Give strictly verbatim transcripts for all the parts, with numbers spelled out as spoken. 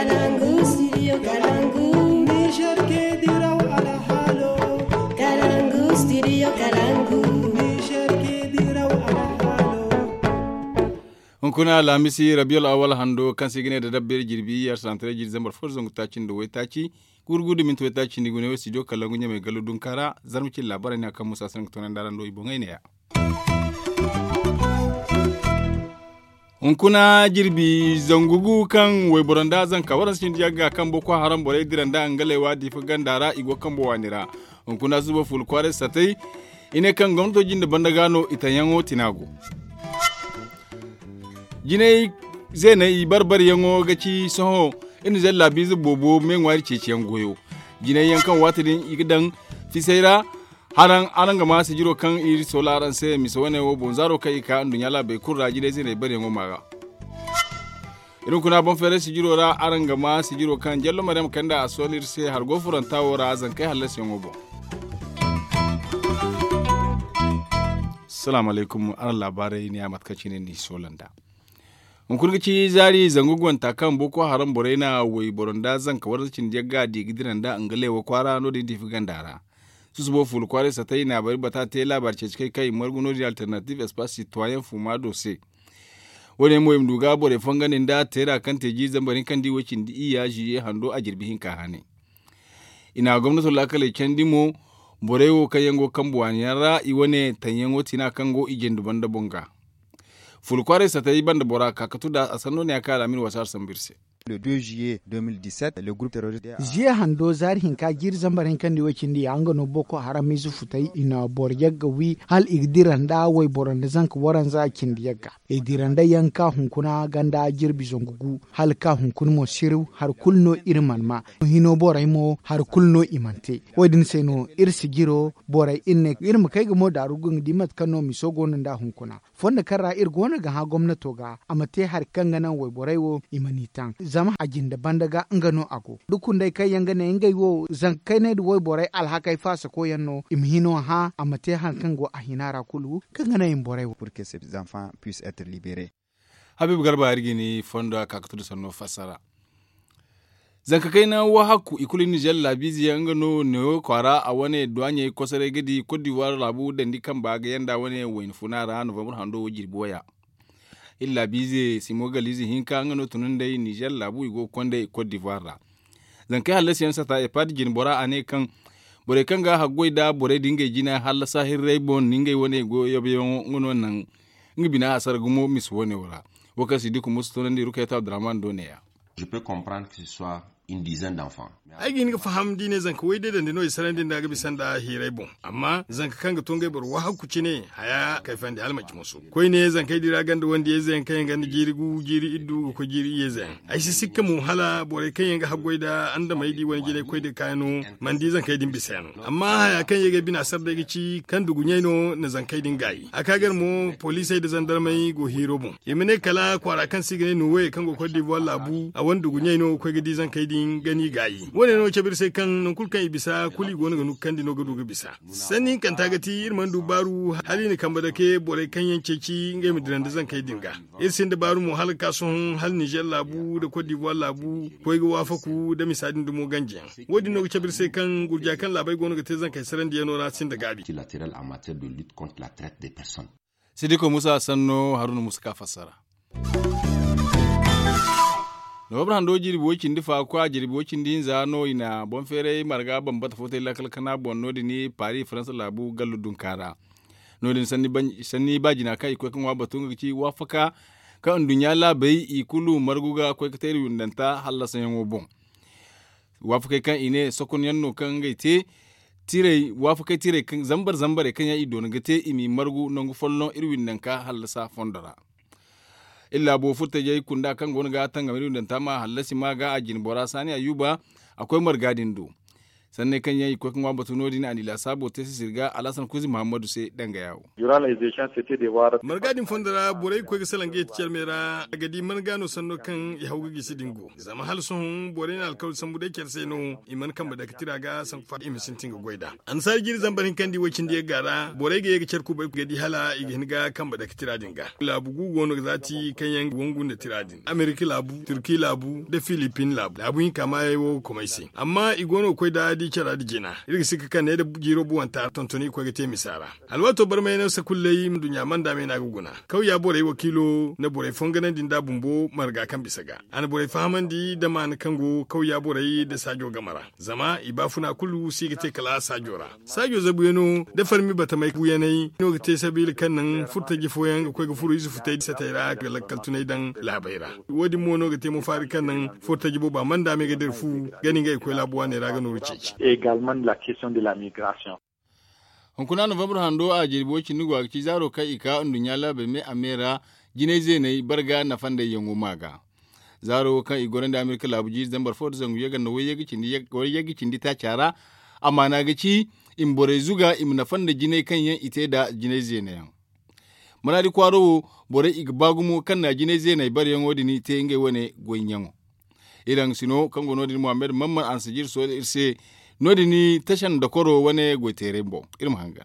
Kalangu, studio Kalangu. Niger ke diraw ala halo. Kalangu, studio Kalangu. Niger ke diraw ala halo. Hunkuna lamisi rabiul awal hando kan sigine da dabbir jirbi yar santre jir zambar forzon tacin da waitaci gurgudu min waitaci ni gune studio Kalangu nya mai galudun kara zarmucin labarai ne akan musa san tonan daran do ibongai ne ya. Hunkuna jirbi zangugu kan waiburanda zan kawaran sin jaga kan boko haram bore diranda angalewa di gandara igo kan bo wanira hunkuna zuba ful kware satai ine kan gwamnato jin da bandagano itanyango tinago jine zena i barbar yango gaci soho inu zalla bizu bobo menwari ceciyan goyo jine yankan watidin igdan fisaira haran aranga ma su jiro kan iri solaran sai mi so ne wo bonzaro kai ka ndunya la be kurra jide zai bare ngo maga irin kuna bon fere su jiro ra aranga ma su jiro kan jallo maryam kanda a solir sai har go furanta wora zan kai halas yango bo assalamu alaikum an labarai ne amat kaci ne ni solanda mun kurgici zari zangugon takan boko haram borena wai boronda zan kawar cin jagga di gidiran da angalewa kwara no di difi gandara su subo ful kware sa tai na bari bata te labar ce kai kai marguno di alternative espace citoyen fumado se wone mo im duga bore fanganin da tera kan teji zambarin kan di wacin di iya jiye hando a jirbihin ka hane ina gwamnati lakale kendimo borewo kayango kambuwan yara iwane tanyango tina kango ijendu banda bonga ful kware sa tai banda bora kakatu da asano ne aka lamin wasar sambirse le deux juillet deux mille dix-sept le groupe terroriste jiya hando zar hinka gir zambarin kan di wakin di anga no boko haram mizu futai ina boryaga wi hal igdiranda way boranda zank waran za kin diyaga igdiranda yanka hunkuna ganda jirbi zongugu hal ka hunkun mo siru har kulno irman ma hino boray mo har kulno imante wadin seno irsi giro boray inne irma kai ga mo darugun dimat kano mi sogo nda hunkuna fonda karra ir gona ga ha gwamnato ga amate har kangana way boray wo imanitan zama ajin da bandaga ngano ako dukun dai kai yanga ne ngai wo zan kai ne do borai alhakai fasa ko yanno imhino ha amate han kango ahinara kulu kan ngana yin borai pour que ces enfants puissent être libérés. Habib Garba argini fondo akakatu sanno fasara zan ka kai na wa hakku ikuli ni jalla bizi yanga no ne kwara a wane duanye kosare gidi Cote d'Ivoire labu dandi kan baga yanda wane wain funara November hando jirboya illa bize simogalizi hinka ngano tunun dai Niger labu igo konde Cote d'Ivoire zan kai halas yansa ta epad jin bora ane kan bore kan ga hagoi da bore dinga jina halasa hirrai bon ningai wone go yobe ngono nan ngibina asar gumo mis wone wala wakasi diku mustonan di ruketa draman doneya. Je peux comprendre que ce soit une dizaine d'enfants. Ai gini faham dine zanka wai da dino isaran din da ga bisan da hirai bon amma zanka kanga tongai bar wa hakku ne haya kaifan da almaki musu koi ne zanka dira ganda wanda ya zan kai ganda jirigu jiri iddu ko jiri ya zan ai si sikka mu hala bore kai yanga hagoi da anda mai di wani gile koi da kano man di zanka din bisan amma haya kan yaga bina sar da gici kan dugunyai no na zanka din gayi akagar mu police da zandarmai go hiro bon yemine kala kwara kan sigine no we kan go Cote d'Ivoire labu a wanda dugunyai no koi gadi zanka din gani gayi wone no cebir sai kan non kulkan ibisa kuli gona ga nukan dino ga duga bisa sanin kan tagati irman dubaru hali ne kan badake bore kan yance ki ngai midiran da zan kai dinga irsin da baru mu halka sun hal Niger labu da Cote d'Ivoire labu koi ga wafaku da misadin dumo ganje wodi no cebir sai kan gurja kan labai gona ga te zan kai saran da yano ratsin da gabi Latéral en matière de lutte contre la traite des personnes. Sidiko Musa Sanno Haruna Muska fassara no bran do jiri bokin difa kwa jiri bokin din zano ina bon fere marga ban bata fote lakal kana bonno dini Paris France labu gallu dunkara no din sanni ban sanni bajina kai ko kan wa batun ci wafaka ka dunya la bai ikulu marguga ko ka tayri wundanta halla san yo bon wafaka kan ine sokon yanno kan gaite tire wafaka tire kan zambar zambare kan ya ido ngate imi margu nongu follon irwin nan ka halla sa fondara illa bo furta jay kunda kan gon ga tanga mi dan tama halasi ma ga ajin bora sani ayuba akwai margadin do sanne kan yayi ko kan wamba tunodi na anila sabo te sirga alasan kuzi muhammadu sai danga yawo margadin fondara borai ko gisalan ge tiyar mera gadi margano sanno kan ya hawga gisi dingo zama hal sun borai na alkawul san bude kyar sai no iman kan bada kitira ga san fa imisin tinga goida an sai gir zambarin kan di wacin da ya gara borai ga ya kyar ku bai gadi hala igin ga kan bada kitira dinga labu gugono zati kan yan gungun da tiradin amerika labu turki labu da philippine labu labu yin kama yayo komaisi amma igono ko da di kira di jina irgi sika kan ne da jiro buwan ta tontoni ko ga te misara alwato bar mai na sa kullai dunya man da mai na guguna kau ya bore wakilo na bore fonganan din da bumbo marga kan bisaga an bore fahaman di da man kango kau ya bore da sajo gamara zama ibafuna kullu siga te kala sajora sajo zabu yano da farmi bata mai kuyanai no ga te sabil kan nan furta gifoyan ko ga furu isu futai sa tayra ga lakkal tunai dan labaira wodi mono ga te mu fari kan nan furta gibo ba man da mai ga derfu gani ga ko labuwa ne raga no rice également la question de la migration. Hunkuna November hando a jirboci nugwa ki zaro kai ika ndunya labe me amera jine zene barga na fanda yango maga. Zaro kan igoran da Amerika labuji zambar ford zangu yaga na waye gici ndi yaga gici ndi ta cara amma na gici in bore zuga im na fanda jine kan yan ite da jine zene yan. Muna di kwaro bore igbagumu kan na jine zene bar yan wodini te nge wane goyenyango. Idan sino kan gono di Muhammad Mamman ansajir so irse nodini tashan da koro wane gweterembo irin hanga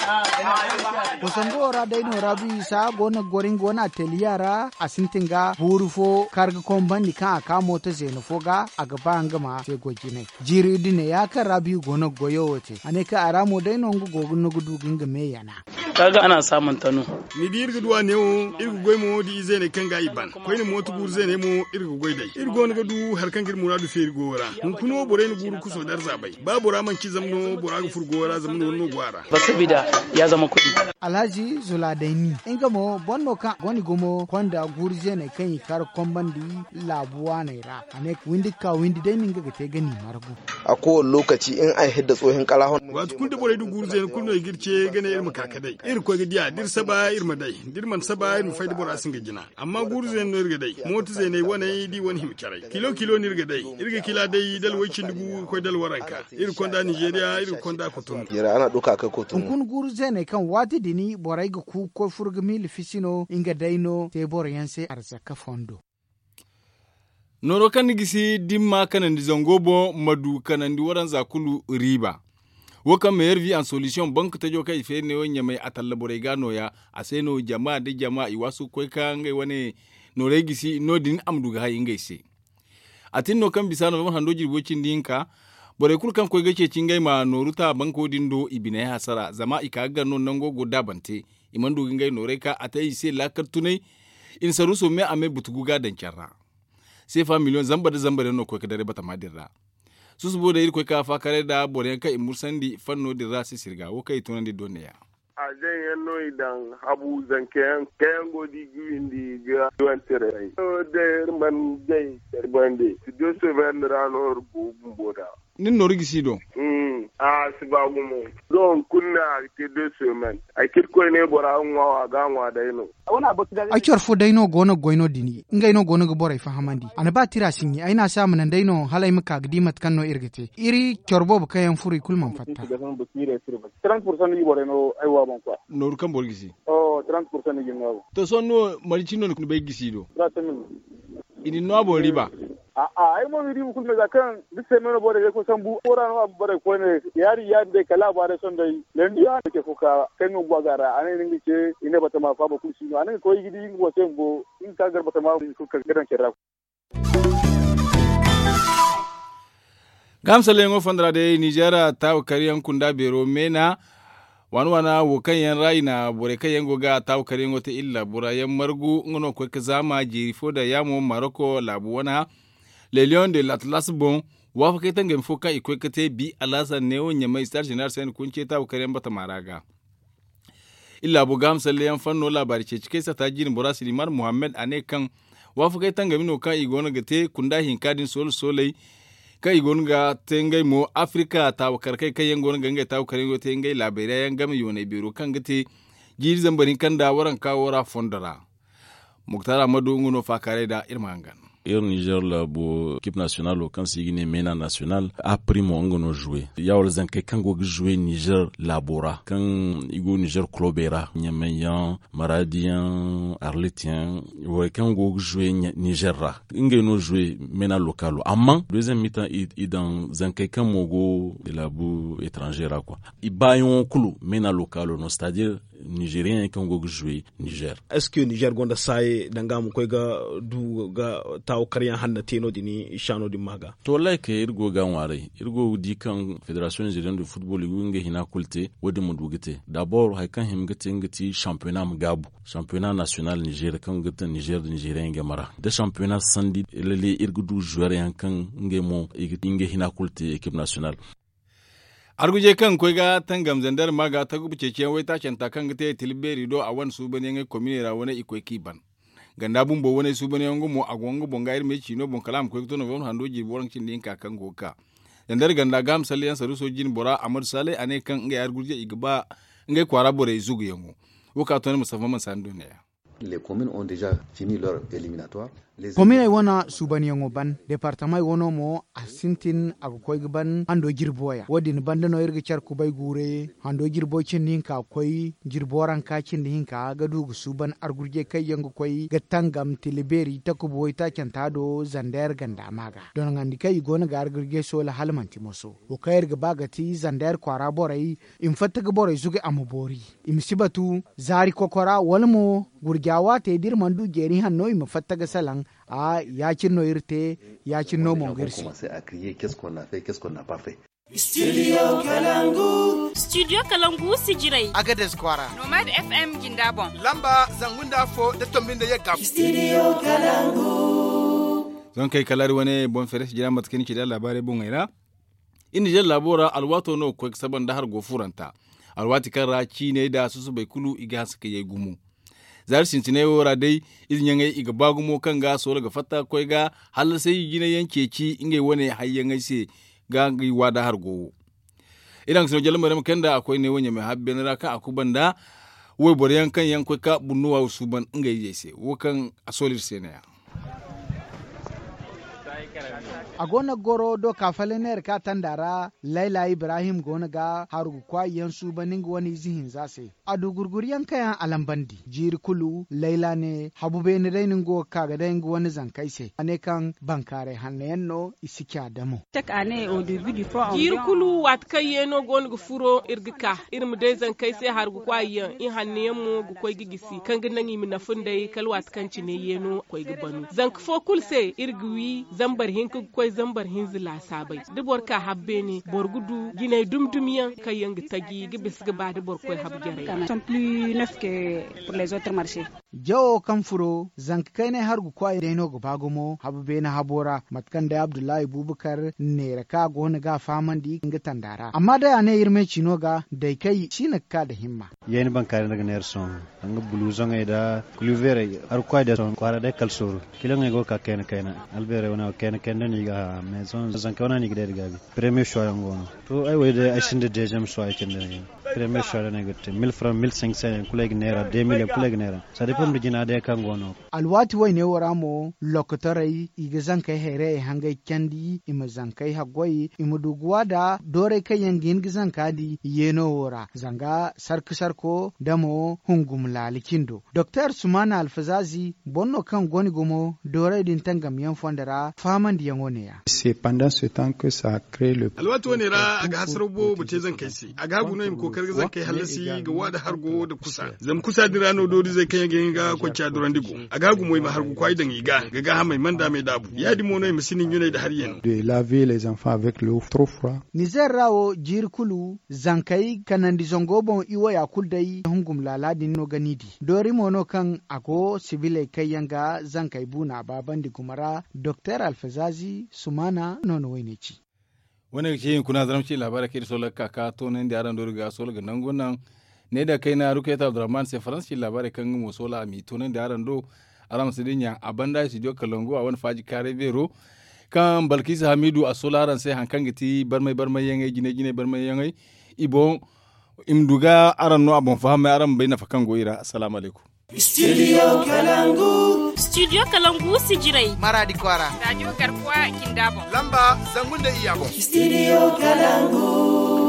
Kusango ora daino rabi sa gona gorin gona teliyara asintinga burufo karga kombani kan aka mota zenofoga aga bangama te gojine jiri dine ya kan rabi gona goyo wote aneka aramo daino ngu gogun gudu ginga meyana kaga ana samun tano ni di irgu duwa ne o irgu goy mo di izene kan ga iban ko ni motu gur zene mo irgu goy dai irgu on ga du har kan gir muradu fe irgu wora mun kuno bore ni guru kuso dar zabai babu raman ki zamno bora ga furgo wora zamno no gwara basabida ya zama kudi Alhaji Zuladaini inga mo bonno ka goni gomo kwanda gurje ne kan ikar kombandi labuwa ne ra ane windi ka windi dai ninga ga te gani margu a ko lokaci in ai hidda tsohin kalahon wato kun da bore du gurje ne kuno girce gane irma kakadai ir ko gidiya dir saba irma dai dir man saba irma faida bora singa jina amma gurje ne irga dai motu zai ne wani di wani himkarai kilo kilo ne irga dai irga kila dai dal wacin dugu ko dal waranka ir konda Nigeria ir konda Cotonou yara ana duka kai Cotonou kun gurje ne kan wati dini borai ga ku ko furgumi lifisino inga daino te borayanse arzaka fondo noro kan gisi dimma kanan di zangobo madu kanan di waran zakulu riba waka mayar vi an solution bank ta joka ife ne wonya mai atalla borai gano ya aseno jama'a da jama'a iwasu koi ka ngai wane nore gisi no din amdu ga hayin gaise atin no kan bisano ban hando jirbocin dinka bore kul kan koy gace cingai ma noruta banko dindo ibine hasara zama ika ga non nango goda bante imandu ngai nore ka atai se lakar tunai in saruso me ame butugu ga dan charra se fa million zamba da zamba no koy kadare bata madirra susu bode ir koy ka fa kare da bore ka imursandi fanno dirra se sirga wo kai tunandi donneya a jan yanno idan habu zanken kayan godi gwindi ga wantere o de man dai terbande studio seven ranor bu boda nin no rigisi do mm ah sibagu mo don kunna ke deux semaines ay kit ko ne bora ngwa ga ngwa dayno wana bakga ay chorfo dayno gono goino dini ngay no gono go boray fahamandi ana ba tira sinni ay na samu nan dayno halay maka gdimat kanno irgete iri chorbo ba kayan furi kulman fatta trente pourcent ni boreno ay wa bon quoi no kan bor gisi oh trente pourcent ni gino to sonno marichino no be gisi do ini no abo riba a a ai mo ri mu kulme zakan disse meno bore ko sambu ora no bore ko ne yari yande kala bare son dai lendi ya ke fuka kan ngo gwagara ane ningi ce ine bata ma fa ba kusi no ane ko yidi ngo sembo in ka gar bata ma ku ka gadan kera gamsale ngo fandra de Nigeria taw kariyan kunda bero mena wani wana wo kan yan rai na bore kan yan goga taw kariyan wata illa burayen margu ngono ko ka zama jirifo da yamo Morocco labu wana le lion de l'Atlas bon wa fa kai tangam foka iko kate bi alasa ne wonya mai star general sen kunce taw kariyan bata maraga illa bu gamsale yan fanno labari ce cike sa tajirin burasi limar Muhammad ane kan wa fa kai tangam no ka igona gate kunda hin kadin sol solai kai gonga tengai mo Afrika taw karkai kai yangon ganga taw karengo tengai Liberia yan gami yone biro kan gate jiri zambarin kan da waran kawo ra fondara Muktara Madu nguno fa kare da irmangan ir Niger la bo équipe nationale kan sigine mena national a primo ngono jouer yawol zan kai kan go jouer Niger labora kan igo Niger clubera nyamenyan maradian arletien wo kan go jouer Niger ra ngeno jouer mena localo amma deuxième mi-temps i dans zan kai kan mogo de la bo étrangère quoi i bayon kulu mena localo no c'est-à-dire Nigérien kan go jouer Niger. Est-ce que Niger gonda sai danga mu koy ga du ga taw karyan hanna teno dini shano di maga. To like irgo ga ware irgo di kan Fédération Nigérienne de football winge hina kulte wodi mu dugite. D'abord hay kan him gete ngati championnat mgabu. Championnat national Niger kan gete Niger Nigérien ga mara. De championnat sandi lele irgo du joueur yan kan ngemo inge hina kulte équipe nationale. Arguje kan koi ga tangam zandar maga ta gubu cece wai ta canta kan gite tilberi do a wan su bane ngai kominera wani ikoi kiban ganda bumbo wani su bane ngo mo agongo bonga irme chino bon kalam koi to no won hando ji boran cin din kakan goka zandar ganda gam saliyan saru so jin bora amar sale ane kan ngai arguje igba ngai kwara bore zugu yango woka to ne musafa man sandu ne. Les communes ont déjà fini leur éliminatoire. Commune wana subani ban département wono mo asintin agokoy ban ando jirboya wadin bandano irga char kubay gure ando jirbo cin ka koy jirboran ka cin hinka gadu suban argurje kay yango koy gatangam tiliberi takuboy ta cantado zander ganda maga don ngandi kay gona ga argurje so la halmanti moso o kayr ga bagati zander kwara boray im fattaga boray zuge amubori im sibatu zari kokora walmo gurjawa te dir mandu jeri hanno im fattaga salang a ya cinno irte ya cinno mongirsi. Qu'est-ce qu'on a fait, qu'est-ce qu'on n'a pas fait. Studio Kalangu. Studio Kalangu Sijirai. Agades Kwara. Nomad F M Gindabon. Lamba Zangunda Fo de Tombinde Yagam. Studio Kalangu. Zon kai kalari wani bon feres jira matkin ci da labare bon ira. Indi jel labora alwato no ko saban da har gofuranta. Alwati kan raci ne da su su bai kulu iga suka yi gumu. Zar sintine wora dai izin yangai iga bagumo kan ga so daga fatta koi ga hal sai gina yanke ci ingai wani hayyan ai sai ga gi wada har go idan so jalma ram kanda akwai ne wanya mai habben raka akubanda wai boryan kan yan koi ka bunnuwa suban ingai yese wokan asolir senaya a gona goro do kafalener ka tandara Laila Ibrahim gona ga harugu kwa yansu baning wani zihin zase adu gurguriyan kayan alambandi jiri kulu Laila ne habube ne dainin go kaga dain wani zankaise ane kan bankare hanneyenno isikya damo tak ane au début du fond jiri kulu wat kayeno gon gu furo irgika irmu dai zankaise harugu kwa yan in hanneyemu gu koy gigisi kan ginangi mi nafundai kalwat kan cine yeno koy gibanu zank fo kulse irgui zambar hinku koy zambar hinzila sabai dubor ka habbe ne borgudu gine dumdumiyan kayan tagi gibis gaba da bor koy habjare sont plus neufs que pour les autres marchés jawo kamfuro zank kai ne har gu kwai deno go bagomo habbe na habora matkan da Abdullahi Bubakar ne raka gona ga faman di ga tandara amma da ne irme chino ga dai kai shine ka da himma yen bankare daga ner son anga blouson ai da cluvere har kwai da son kwara da kalsor kilan go ka ken ken albere wana ken ken ni ga maison zank wana ni ga daga premier choix ngono to ai wai da ashin da deuxième choix ken da premier choix ne gotte mille francs mille cinq cents kuleg nera deux mille kuleg nera ça dépend de jina da kan gono alwati wai ne waramo lokotarai iga zankai here hangai kandi ima zankai hagwai ima duguwa da dore kai yangin gizan kadi yeno wora zanga sarki sarko damo hungum lalikindo Docteur Sumana Alfazazi bonno kan goni gomo dore din tangam yan fondara faman di yangone ya c'est pendant ce temps que ça a créé le alwati wani ra aga hasrobo bute zan kai si aga guno im kokar zan kai halasi ga wada hargo da kusa zam kusa dirano dodi zai kai yangin ga kwacha durandigo aga gumo im hargo kwai dan iga ga ga mai manda mai dabu ya di mono im sinin yune da har yeno de laver les enfants avec l'eau trop froid Nizer rawo jirkulu zankai kanandi zongobon iwo ya kuldai hungum laladi no ganidi dori mono kan ago sibile kayanga zankai buna babandi kumara Docteur Alfazazi Sumana nono wenici wani ke kuna zaramci labarai ke solar kaka to nan da yaran doriga solar ga nan gunan ne da kai na rukaita Abdurrahman sai faransi labarai kan mu sola mi to nan da yaran do aram sidinya abanda studio Kalongo a wani faji kare bero kan Balkisa Hamidu a solaran sai hankan giti barmai barmai yangai gine gine barmai yangai ibon imduga aran no abon fahimai aran bai na fakan goira assalamu alaikum Studio Kalangu Studio Kalangu Sijirai. Maradi Kwara. Radio Garkuwa Kindabo. Lamba Zangunda Iyabo. Studio Kalangu.